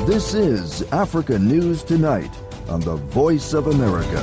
This is Africa News Tonight on the Voice of America.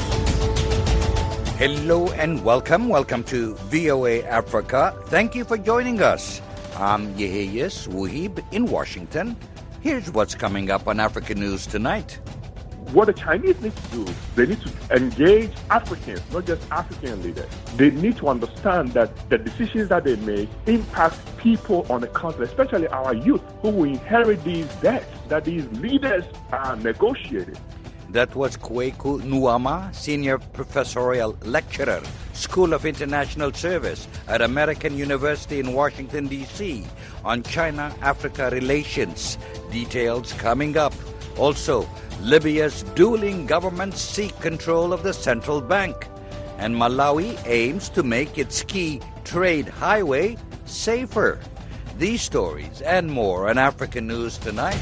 Hello and welcome. Welcome to VOA Africa. Thank you for joining us. I'm Yeheyes Wuhib in Washington. Here's what's coming up on Africa News Tonight. What the Chinese need to do, they need to engage Africans, not just African leaders. They need to understand that the decisions that they make impact people on the continent, especially our youth, who will inherit these debts that these leaders are negotiating. That was Kweku Nduama, Senior Professorial Lecturer, School of International Service at American University in Washington, D.C., on China-Africa relations. Details coming up. Also, Libya's dueling governments seek control of the central bank, and Malawi aims to make its key trade highway safer. These stories and more on Africa News Tonight.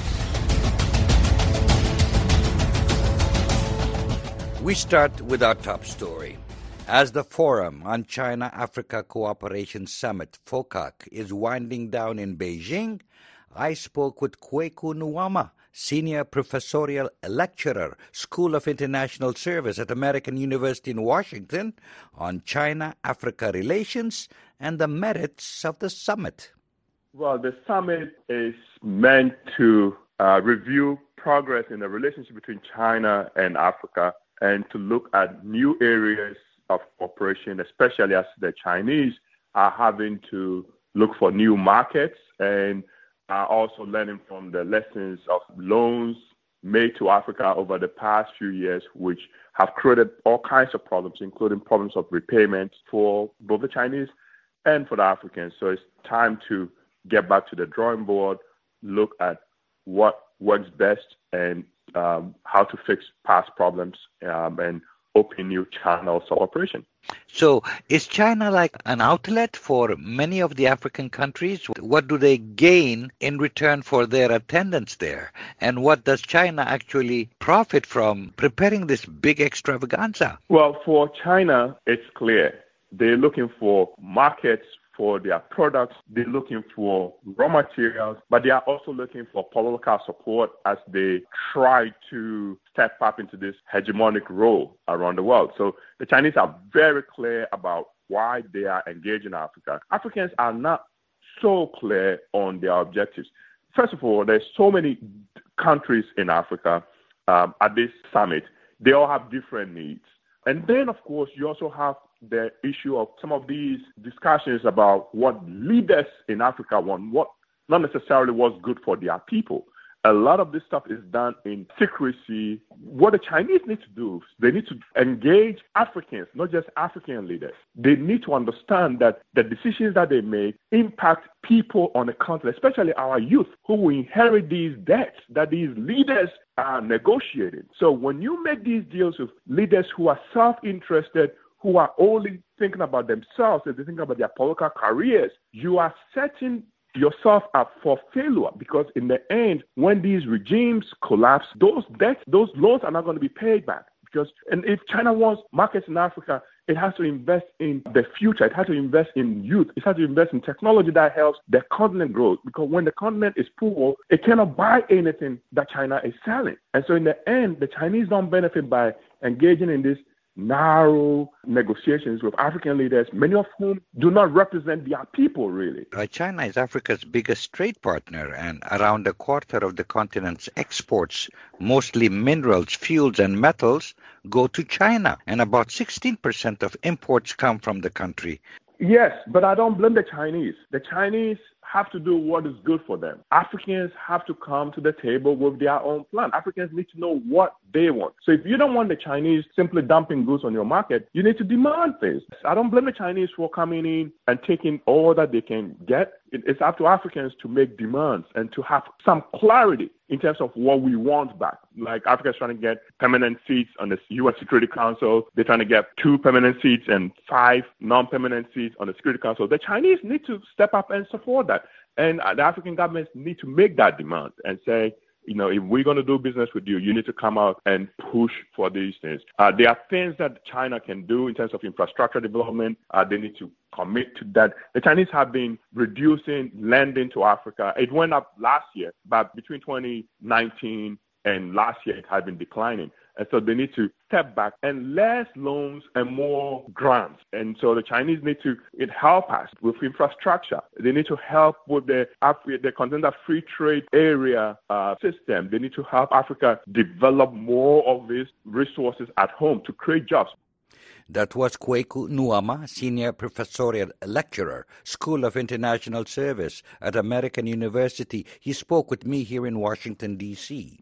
We start with our top story. As the Forum on China-Africa Cooperation Summit, FOCAC, is winding down in Beijing, I spoke with Kweku Nduama, Senior Professorial Lecturer, School of International Service at American University in Washington, on China-Africa relations and the merits of the summit. Well, the summit is meant to review progress in the relationship between China and Africa and to look at new areas of cooperation, especially as the Chinese are having to look for new markets and are also learning from the lessons of loans made to Africa over the past few years, which have created all kinds of problems, including problems of repayment for both the Chinese and for the Africans. So it's time to get back to the drawing board, look at what works best and how to fix past problems and open new channels of operation. So is China like an outlet for many of the African countries? What do they gain in return for their attendance there? And what does China actually profit from preparing this big extravaganza? Well, for China, it's clear. They're looking for markets for their products. They're looking for raw materials, but they are also looking for political support as they try to step up into this hegemonic role around the world. So the Chinese are very clear about why they are engaged in Africa. Africans are not so clear on their objectives. First of all, there's so many countries in Africa at this summit. They all have different needs. And then, of course, you also have the issue of some of these discussions about what leaders in Africa want, what not necessarily what's good for their people. A lot of this stuff is done in secrecy. What the Chinese need to do, they need to engage Africans, not just African leaders. They need to understand that the decisions that they make impact people on the continent, especially our youth, who will inherit these debts that these leaders are negotiating. So when you make these deals with leaders who are self-interested, who are only thinking about themselves and they think about their political careers, you are setting yourself up for failure, because in the end, when these regimes collapse, those debts, those loans are not going to be paid back. And if China wants markets in Africa, it has to invest in the future. It has to invest in youth. It has to invest in technology that helps the continent grow. Because when the continent is poor, it cannot buy anything that China is selling. And so in the end, the Chinese don't benefit by engaging in this narrow negotiations with African leaders, many of whom do not represent their people, really. China is Africa's biggest trade partner, and around a quarter of the continent's exports, mostly minerals, fuels, and metals, go to China, and about 16% of imports come from the country. Yes, but I don't blame the Chinese. The Chinese have to do what is good for them. Africans have to come to the table with their own plan. Africans need to know what they want. So if you don't want the Chinese simply dumping goods on your market, you need to demand things. I don't blame the Chinese for coming in and taking all that they can get. It's up to Africans to make demands and to have some clarity in terms of what we want back. Like Africa's trying to get permanent seats on the U.S. Security Council. They're trying to get 2 permanent seats and 5 non-permanent seats on the Security Council. The Chinese need to step up and support that. And the African governments need to make that demand and say, if we're going to do business with you, you need to come out and push for these things. There are things that China can do in terms of infrastructure development. They need to commit to that. The Chinese have been reducing lending to Africa. It went up last year, but between 2019 and last year, it has been declining. And so they need to step back and less loans and more grants. And so the Chinese need to help us with infrastructure. They need to help with the Continental Free Trade Area system. They need to help Africa develop more of these resources at home to create jobs. That was Kweku Nuama, Senior Professorial Lecturer, School of International Service at American University. He spoke with me here in Washington, D.C.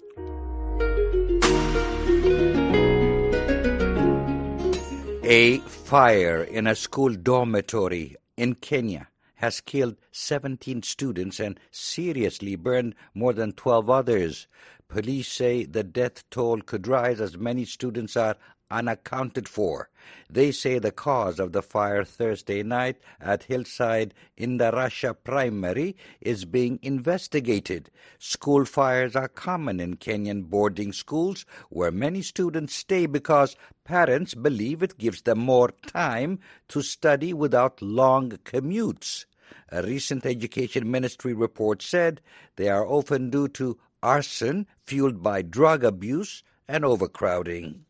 A fire in a school dormitory in Kenya has killed 17 students and seriously burned more than 12 others. Police say the death toll could rise as many students are unaccounted for. They say the cause of the fire Thursday night at Hillside Indarasha Primary is being investigated. School fires are common in Kenyan boarding schools where many students stay because parents believe it gives them more time to study without long commutes. A recent Education Ministry report said they are often due to arson fueled by drug abuse and overcrowding.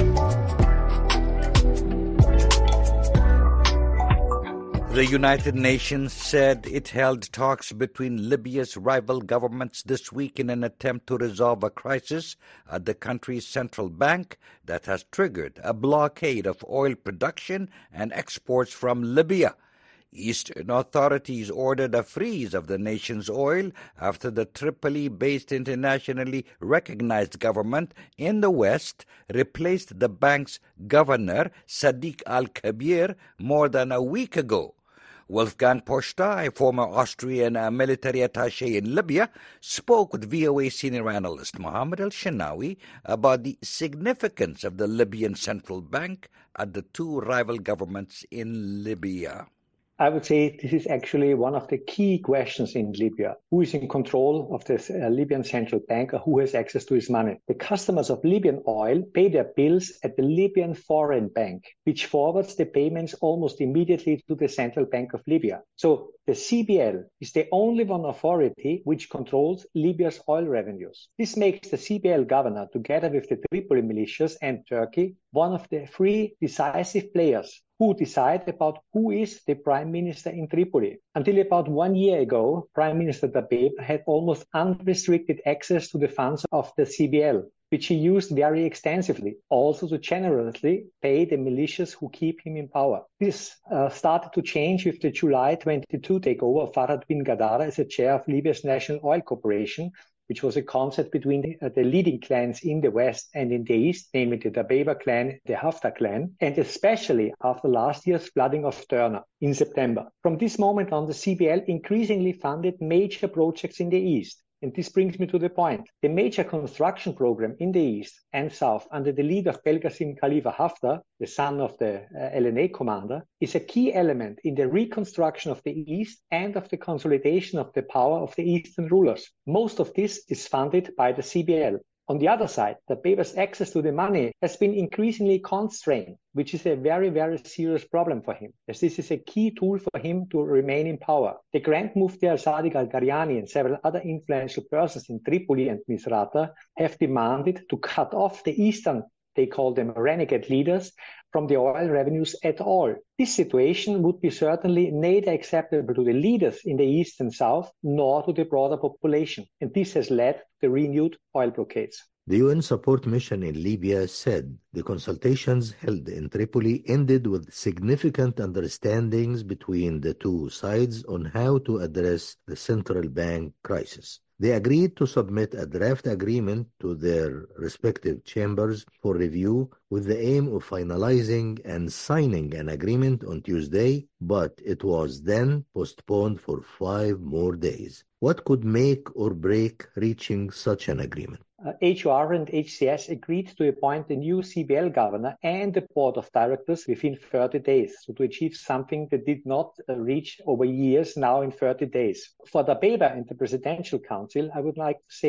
The United Nations said it held talks between Libya's rival governments this week in an attempt to resolve a crisis at the country's central bank that has triggered a blockade of oil production and exports from Libya. Eastern authorities ordered a freeze of the nation's oil after the Tripoli-based internationally recognized government in the West replaced the bank's governor, Sadiq al-Kabir, more than a week ago. Wolfgang Posta, a former Austrian military attaché in Libya, spoke with VOA senior analyst Mohammed El-Shenawi about the significance of the Libyan central bank at the two rival governments in Libya. I would say this is actually one of the key questions in Libya. Who is in control of the Libyan central bank, or who has access to his money? The customers of Libyan oil pay their bills at the Libyan Foreign Bank, which forwards the payments almost immediately to the Central Bank of Libya. So the CBL is the only one authority which controls Libya's oil revenues. This makes the CBL governor, together with the Tripoli militias and Turkey, one of the three decisive players who decide about who is the prime minister in Tripoli. Until about 1 year ago, Prime Minister Dabeb had almost unrestricted access to the funds of the CBL, which he used very extensively, also to generously pay the militias who keep him in power. This started to change with the July 22 takeover of Farhad bin Gadara as the chair of Libya's National Oil Corporation, which was a concept between the leading clans in the West and in the East, namely the Dabeba clan, the Haftar clan, and especially after last year's flooding of Derna in September. From this moment on, the CBL increasingly funded major projects in the East. And this brings me to the point. The major construction program in the East and South under the lead of Belgasim Khalifa Haftar, the son of the LNA commander, is a key element in the reconstruction of the East and of the consolidation of the power of the Eastern rulers. Most of this is funded by the CBL. On the other side, the Dabeba's access to the money has been increasingly constrained, which is a very, very serious problem for him, as this is a key tool for him to remain in power. The Grand Mufti al-Sadiq al-Qaryani and several other influential persons in Tripoli and Misrata have demanded to cut off the Eastern, they call them renegade leaders, from the oil revenues at all. This situation would be certainly neither acceptable to the leaders in the East and South, nor to the broader population. And this has led to the renewed oil blockades. The UN support mission in Libya said the consultations held in Tripoli ended with significant understandings between the two sides on how to address the central bank crisis. They agreed to submit a draft agreement to their respective chambers for review with the aim of finalizing and signing an agreement on Tuesday, but it was then postponed for 5 more days. What could make or break reaching such an agreement? HOR and HCS agreed to appoint a new CBL governor and the board of directors within 30 days, so to achieve something that did not reach over years now in 30 days. For Dabeba and the Presidential Council, I would like to say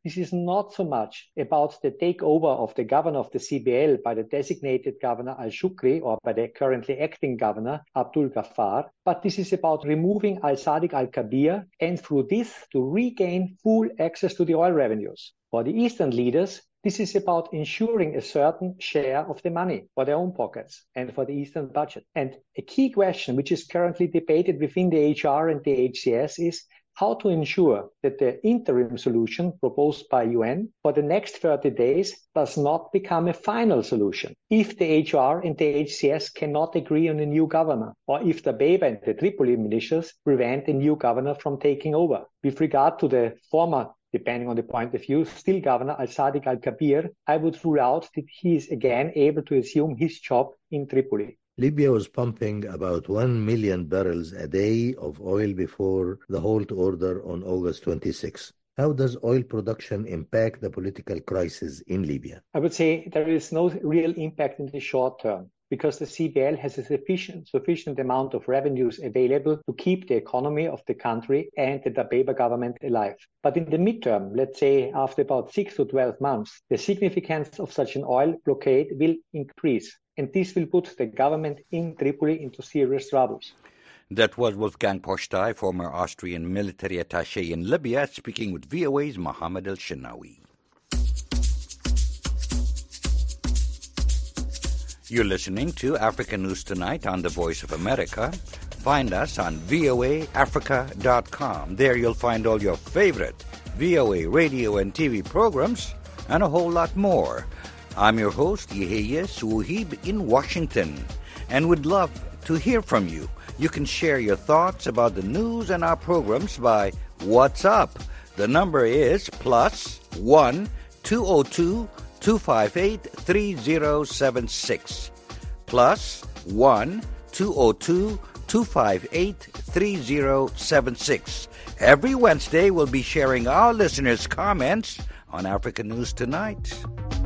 this is not so much about the takeover of the governor of the CBL by the designated governor Al-Shukri or by the currently acting governor Abdul Ghaffar, but this is about removing Al-Sadiq Al-Kabir and through this to regain full access to the oil revenues. For the Eastern leaders, this is about ensuring a certain share of the money for their own pockets and for the Eastern budget. And a key question which is currently debated within the HR and the HCS is how to ensure that the interim solution proposed by UN for the next 30 days does not become a final solution. If the HR and the HCS cannot agree on a new governor, or if the Dabeiba and the Tripoli militias prevent a new governor from taking over. With regard to the former, depending on the point of view, still Governor Al-Sadiq Al-Kabir, I would rule out that he is again able to assume his job in Tripoli. Libya was pumping about 1 million barrels a day of oil before the halt order on August 26. How does oil production impact the political crisis in Libya? I would say there is no real impact in the short term, because the CBL has a sufficient amount of revenues available to keep the economy of the country and the Dabeiba government alive. But in the midterm, let's say after about 6 to 12 months, the significance of such an oil blockade will increase. And this will put the government in Tripoli into serious troubles. That was Wolfgang Postai, former Austrian military attaché in Libya, speaking with VOA's Mohammed El-Shinawi. You're listening to Africa News Tonight on the Voice of America. Find us on voaafrica.com. There you'll find all your favorite VOA radio and TV programs and a whole lot more. I'm your host, Yehia Suhib in Washington, and would love to hear from you. You can share your thoughts about the news and our programs by WhatsApp. The number is +1 202 258 3076. +1 202 258 3076. Every Wednesday, we'll be sharing our listeners' comments on Africa News Tonight.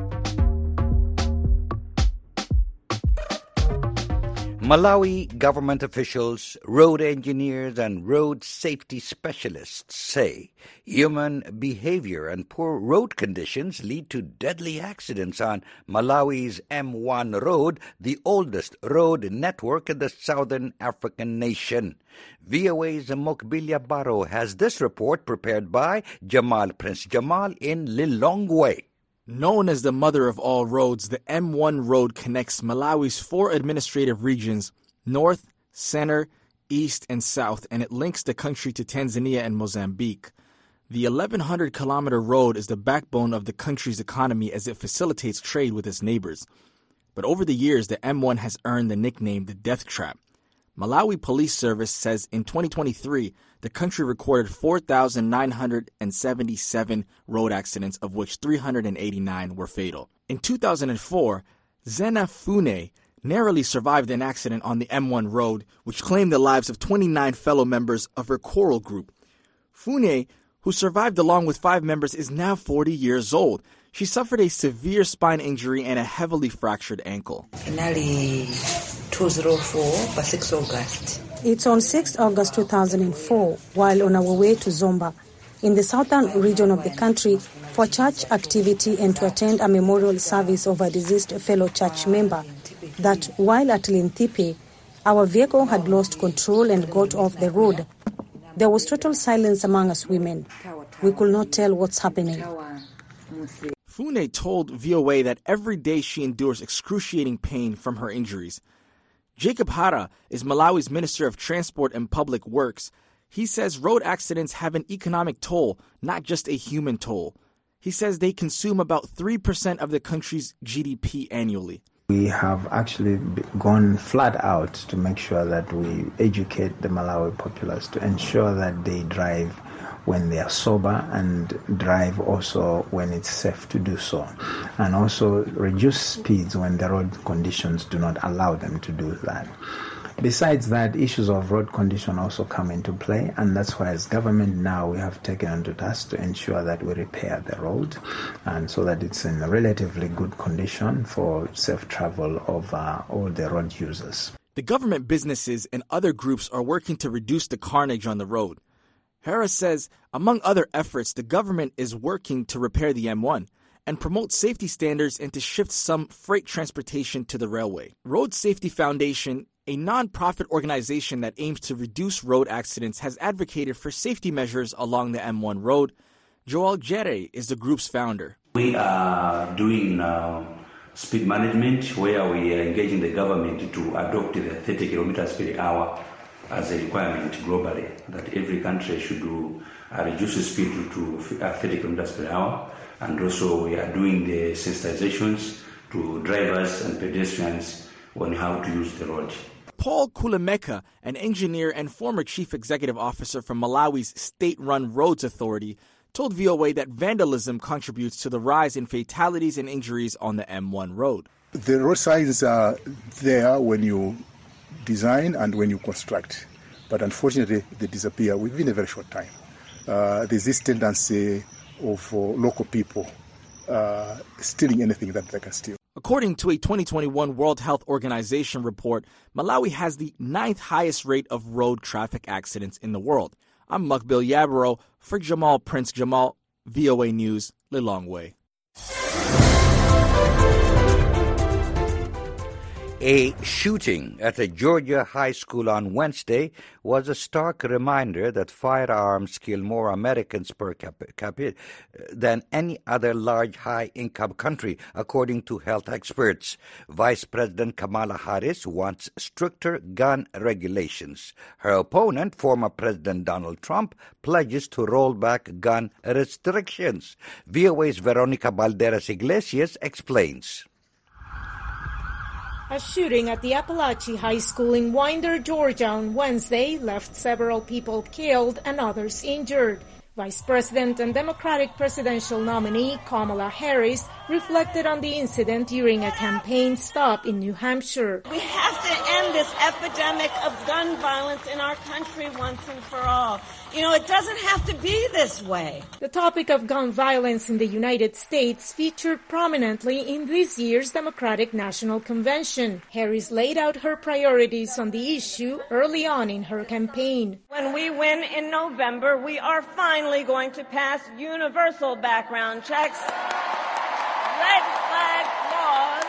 Malawi government officials, road engineers, and road safety specialists say human behavior and poor road conditions lead to deadly accidents on Malawi's M1 road, the oldest road network in the southern African nation. VOA's Mokbilia Barrow has this report prepared by Prince Jamal in Lilongwe. Known as the mother of all roads, the M1 road connects Malawi's 4 administrative regions, north, center, east, and south, and it links the country to Tanzania and Mozambique. The 1,100-kilometer road is the backbone of the country's economy as it facilitates trade with its neighbors. But over the years, the M1 has earned the nickname the Death Trap. Malawi Police Service says in 2023, the country recorded 4,977 road accidents, of which 389 were fatal. In 2004, Zena Fune narrowly survived an accident on the M1 road, which claimed the lives of 29 fellow members of her choral group. Fune, who survived along with 5 members, is now 40 years old. She suffered a severe spine injury and a heavily fractured ankle. 204 by 6 August. It's on 6 August 2004, while on our way to Zomba, in the southern region of the country, for church activity and to attend a memorial service of a deceased fellow church member, that while at Lintipe, our vehicle had lost control and got off the road. There was total silence among us women. We could not tell what's happening. Fune told VOA that every day she endures excruciating pain from her injuries. Jacob Hara is Malawi's Minister of Transport and Public Works. He says road accidents have an economic toll, not just a human toll. He says they consume about 3% of the country's GDP annually. We have actually gone flat out to make sure that we educate the Malawi populace to ensure that they drive when they are sober and drive also when it's safe to do so, and also reduce speeds when the road conditions do not allow them to do that. Besides that, issues of road condition also come into play, and that's why as government now we have taken onto task to ensure that we repair the road and so that it's in a relatively good condition for safe travel of all the road users. The government, businesses, and other groups are working to reduce the carnage on the road. Harris says, among other efforts, the government is working to repair the M1 and promote safety standards and to shift some freight transportation to the railway. Road Safety Foundation, a non-profit organization that aims to reduce road accidents, has advocated for safety measures along the M1 road. Joel Jere is the group's founder. We are doing speed management, where we are engaging the government to adopt the 30 kilometers per hour as a requirement globally, that every country should reduce the speed to 30 kilometers per hour. And also we are doing the sensitizations to drivers and pedestrians on how to use the road. Paul Kulemeka, an engineer and former chief executive officer from Malawi's state-run Roads Authority, told VOA that vandalism contributes to the rise in fatalities and injuries on the M1 road. The road signs are there when you design and when you construct, but unfortunately they disappear within a very short time. There's this tendency of local people stealing anything that they can steal. According to a 2021 World Health Organization report, Malawi has the 9th highest rate of road traffic accidents in the world. I'm Mukbil Yabaro for Jamal Prince Jamal, VOA News, Lilongwe. A shooting at a Georgia high school on Wednesday was a stark reminder that firearms kill more Americans per capita than any other large high-income country, according to health experts. Vice President Kamala Harris wants stricter gun regulations. Her opponent, former President Donald Trump, pledges to roll back gun restrictions. VOA's Veronica Balderas Iglesias explains. A shooting at the Appalachia High School in Winder, Georgia on Wednesday left several people killed and others injured. Vice President and Democratic presidential nominee Kamala Harris reflected on the incident during a campaign stop in New Hampshire. We have to end this epidemic of gun violence in our country once and for all. You know, it doesn't have to be this way. The topic of gun violence in the United States featured prominently in this year's Democratic National Convention. Harris laid out her priorities on the issue early on in her campaign. When we win in November, we are finally going to pass universal background checks, red flag laws,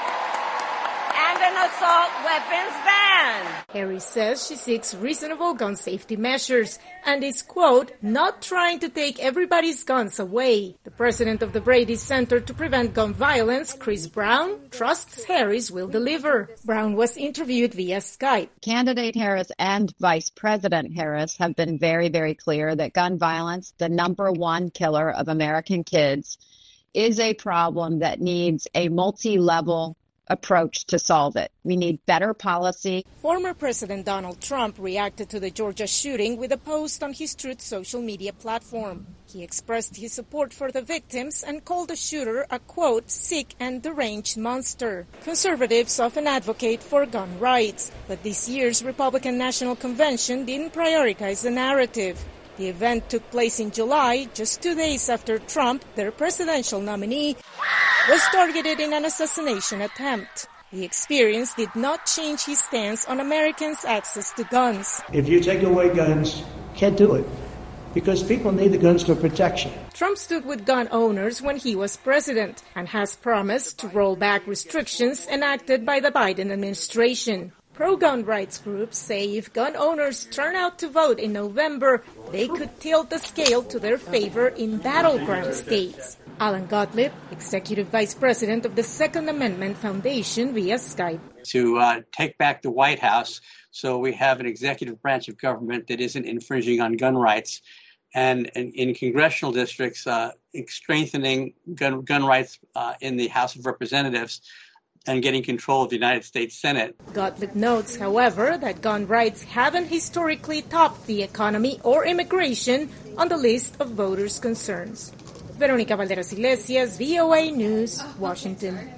and an assault weapons ban. Harris says she seeks reasonable gun safety measures and is, quote, not trying to take everybody's guns away. The president of the Brady Center to Prevent Gun Violence, Chris Brown, trusts Harris will deliver. Brown was interviewed via Skype. Candidate Harris and Vice President Harris have been very, very clear that gun violence, the number one killer of American kids, is a problem that needs a multi-level approach to solve it. We need better policy. Former President Donald Trump reacted to the Georgia shooting with a post on his Truth social media platform. He expressed his support for the victims and called the shooter a, quote, sick and deranged monster. Conservatives often advocate for gun rights, but this year's Republican National Convention didn't prioritize the narrative. The event took place in July, just 2 days after Trump, their presidential nominee, was targeted in an assassination attempt. The experience did not change his stance on Americans' access to guns. If you take away guns, can't do it, because people need the guns for protection. Trump stood with gun owners when he was president and has promised to roll back restrictions enacted by the Biden administration. Pro-gun rights groups say if gun owners turn out to vote in November, they could tilt the scale to their favor in battleground states. Alan Gottlieb, Executive Vice President of the Second Amendment Foundation via Skype. To take back the White House so we have an executive branch of government that isn't infringing on gun rights. And in congressional districts, strengthening gun rights in the House of Representatives and getting control of the United States Senate. Gottlieb notes, however, that gun rights haven't historically topped the economy or immigration on the list of voters' concerns. Veronica Balderas Iglesias, VOA News, Washington.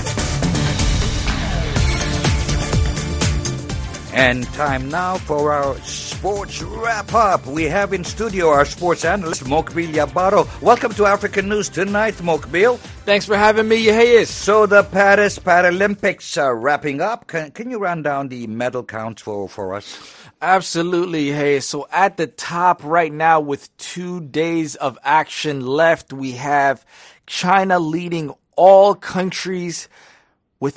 And time now for our sports wrap-up. We have in studio our sports analyst, Mukbil Yabaro. Welcome to African News Tonight, Mukbil. Thanks for having me, Yeheyes. So the Paris Paralympics are wrapping up. Can you run down the medal counts for us? Absolutely. Hey, so at the top right now with 2 days of action left, we have China leading all countries with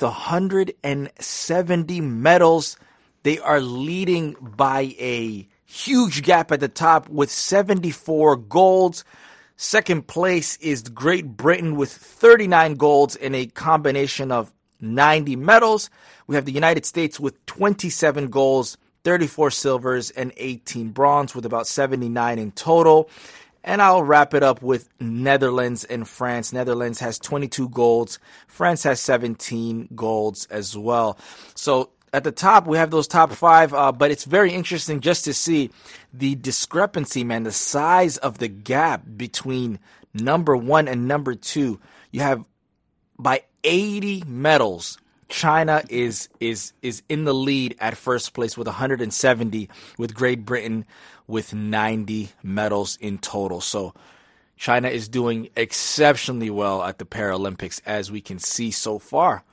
170 medals. They are leading by a huge gap at the top with 74 golds. Second place is Great Britain with 39 golds and a combination of 90 medals. We have the United States with 27 golds, 34 silvers, and 18 bronze with about 79 in total. And I'll wrap it up with Netherlands and France. Netherlands has 22 golds. France has 17 golds as well. So at the top, we have those top 5, but it's very interesting just to see the discrepancy, man, the size of the gap between number 1 and number 2. You have by 80 medals. China is in the lead at first place with 170, with Great Britain with 90 medals in total. So China is doing exceptionally well at the Paralympics, as we can see so far.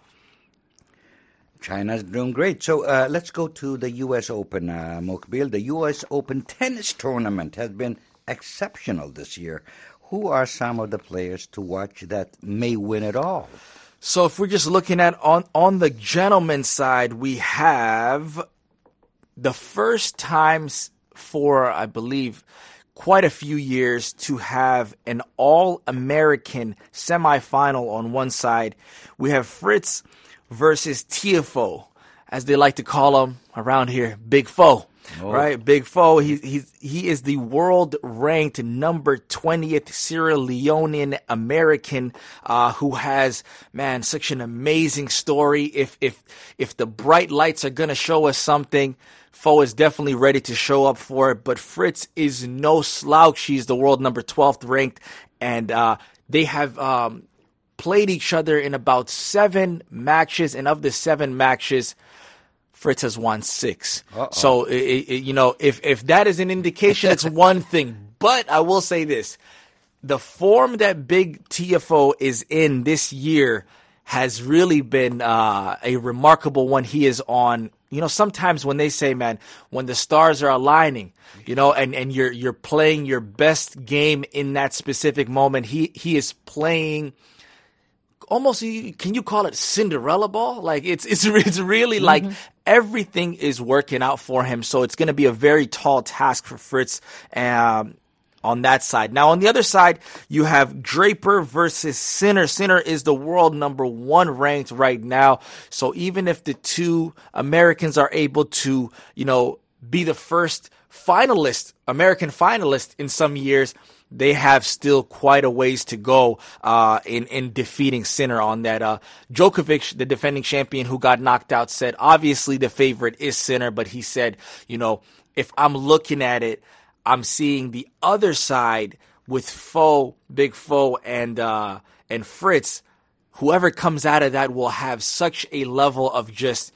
China's doing great. So let's go to the U.S. Open, Mokbil. The U.S. Open tennis tournament has been exceptional this year. Who are some of the players to watch that may win it all? So if we're just looking at on the gentlemen's side, we have the first times for, I believe, quite a few years to have an all-American semifinal on one side. We have Fritz versus Tiafoe, as they like to call him around here, Big Foe. Oh. Right, Big Foe. He is the world ranked number 20th Sierra Leonean American who has, man, such an amazing story. If the bright lights are gonna show us something, Foe is definitely ready to show up for it. But Fritz is no slouch. He's the world number 12th ranked, and they have played each other in about 7 matches, and of the 7 matches, Fritz has won 6. Uh-oh. So, if that is an indication, it's one thing. But I will say this. The form that Big Tiafoe is in this year has really been a remarkable one. He is on, sometimes when they say, man, when the stars are aligning, and you're playing your best game in that specific moment, he is playing almost, can you call it Cinderella ball? Like it's really like everything is working out for him. So it's going to be a very tall task for Fritz on that side. Now, on the other side, you have Draper versus Sinner. Sinner is the world number 1 ranked right now. So even if the 2 Americans are able to, be the first American finalist in some years, they have still quite a ways to go in defeating Sinner on that. Djokovic, the defending champion who got knocked out, said obviously the favorite is Sinner, but he said, if I'm looking at it, I'm seeing the other side with Foe, Big Foe, and Fritz. Whoever comes out of that will have such a level of just,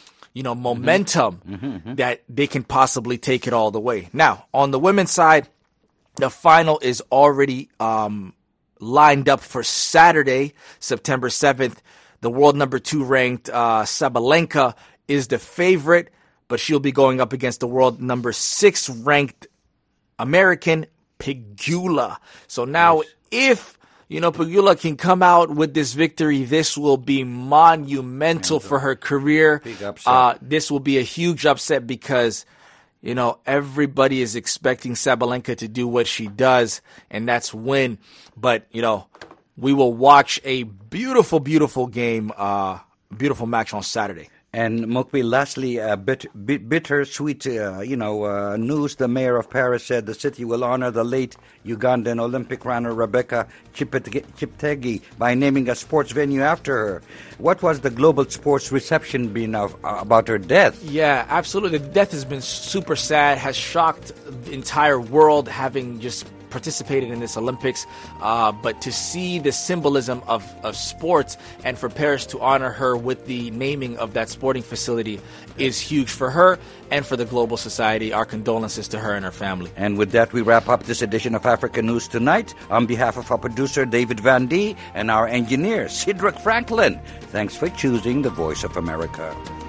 momentum that they can possibly take it all the way. Now, on the women's side, the final is already lined up for Saturday, September 7th. The world number 2 ranked Sabalenka is the favorite, but she'll be going up against the world number 6 ranked American Pegula. So now if, Pegula can come out with this victory, this will be monumental for her career. Big upset. This will be a huge upset because everybody is expecting Sabalenka to do what she does, and that's win. But, we will watch a beautiful, beautiful game, beautiful match on Saturday. And Mokbil, lastly, bittersweet, news. The mayor of Paris said the city will honor the late Ugandan Olympic runner Rebecca Cheptegei by naming a sports venue after her. What was the global sports reception been about her death? Yeah, absolutely. The death has been super sad, has shocked the entire world, having just participated in this Olympics, but to see the symbolism of sports and for Paris to honor her with the naming of that sporting facility is huge for her and for the global society. Our condolences to her and her family. And with that, we wrap up this edition of Africa News Tonight. On behalf of our producer, David Van Dee, and our engineer, Cedric Franklin, thanks for choosing the Voice of America.